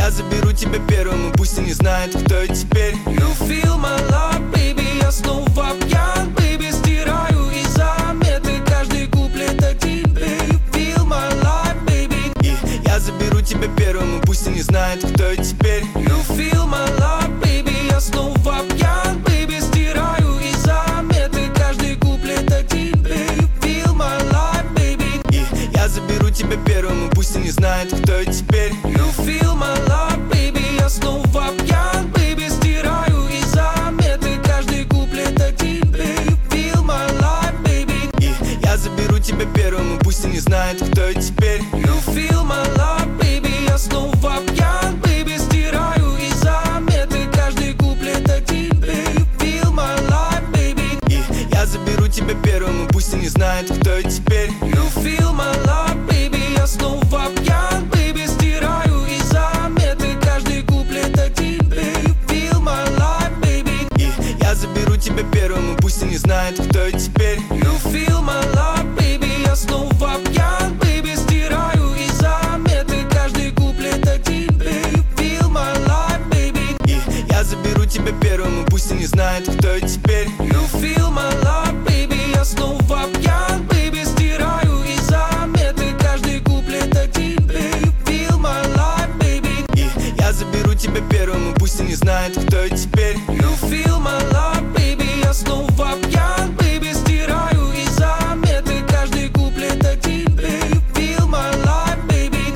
я заберу тебя первым, и пусть и не знает, кто я теперь. You feel my love, baby, я снова пьян, baby, стираю из заметы каждый куплет о тебе. You feel my life, baby, и я заберу тебя первым, и пусть и не знает, кто я теперь. You feel my love, baby, я снова пьян, baby, стираю из заметы каждый куплет о тебе. You feel my life, baby, и я заберу тебя первым, и пусть и не знает, кто я теперь. You feel my love, baby, я снова пьян, baby, стираю из заметы каждый куплет о тебе. You feel my life, baby, и я заберу тебя первым, и пусть и не знает, кто я теперь. You feel my love, baby, я снова пьян, baby, стираю из заметы каждый куплет о тебе. You feel my life, baby, и я заберу тебя первым, и пусть и не знает, кто я теперь. You feel my love, baby, я снова пьян, baby, стираю из заметы каждый куплет о тебе. You feel my life, baby, и я заберу тебя первым, и пусть и не знает, кто я теперь. You feel my love, baby, я снова пьян, baby, стираю из заметы каждый куплет о тебе. You feel my life, baby, и я заберу тебя первым, и пусть и не знает, кто я теперь. You feel my love, baby, я снова пьян, baby, стираю из заметы каждый куплет о тебе. You feel my life, baby, и я заберу тебя первым, и пусть и не знает, кто я теперь.